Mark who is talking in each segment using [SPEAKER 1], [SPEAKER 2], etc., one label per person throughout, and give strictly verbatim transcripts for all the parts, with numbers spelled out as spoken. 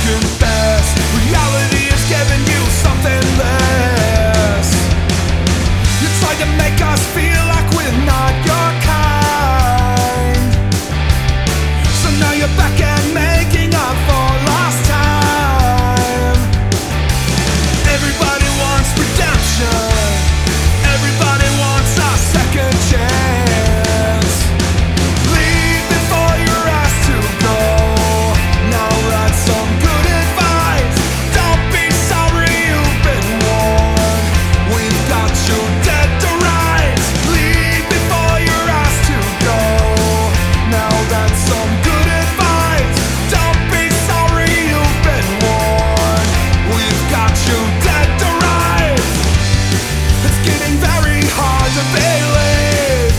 [SPEAKER 1] confess, reality is giving you something less. You tried to make us feel like we're not your kind, so now you're back and making up for lost time. Everybody wants redemption, everybody wants a second chance. Leave before you're asked to go. Now that's some good advice. Don't be sorry you've been warned. We've got you dead to rights. Leave before you're asked to go. Now that's some good advice. Don't be sorry you've been warned. We've got you dead to rights. It's getting very hard to believe,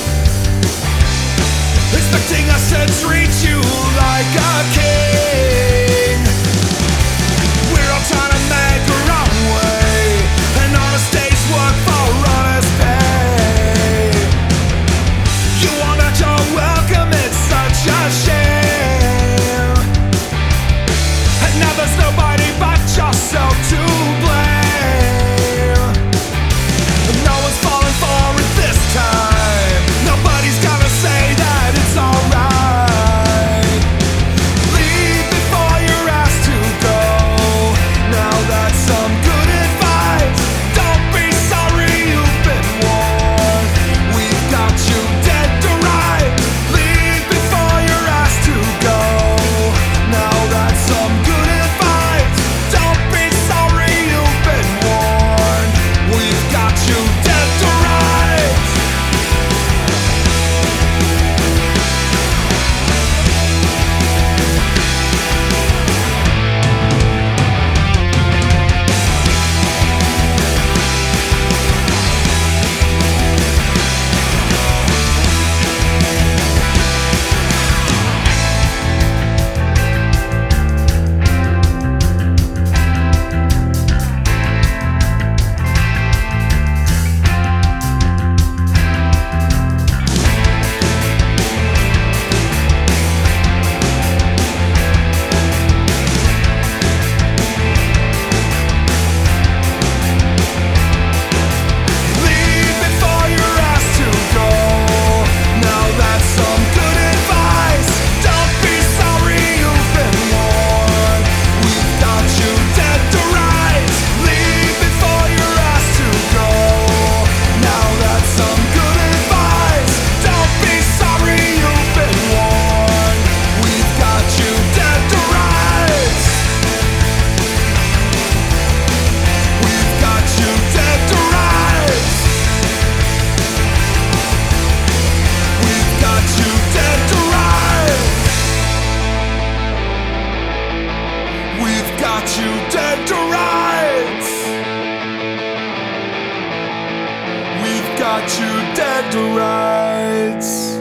[SPEAKER 1] expecting us to treat you like a king. We're all trying to make our own way, and honest days work for honest pay. You want that you're welcome, it's such a shame. And now there's nobody but yourself to blame. No one's falling for it this time. Nobody's gonna say that it's alright. Leave before you're asked to go. Now that's some good advice. Don't be sorry you've been warned. We've got you dead to rights. Leave before you're asked to go. Now that's some good advice. Don't be sorry you've been warned. We've got you dead to rights. Leave before you're asked to go. Now that's some good advice. Don't be sorry you've been warned. We've got you dead to rights. Leave before you're asked to go. Now that's some good advice. Don't be sorry you've been warned. We've got you dead to rights. We've got you dead to rights. We've got you dead to rights. We've got you dead to rights. We've got you dead to rights.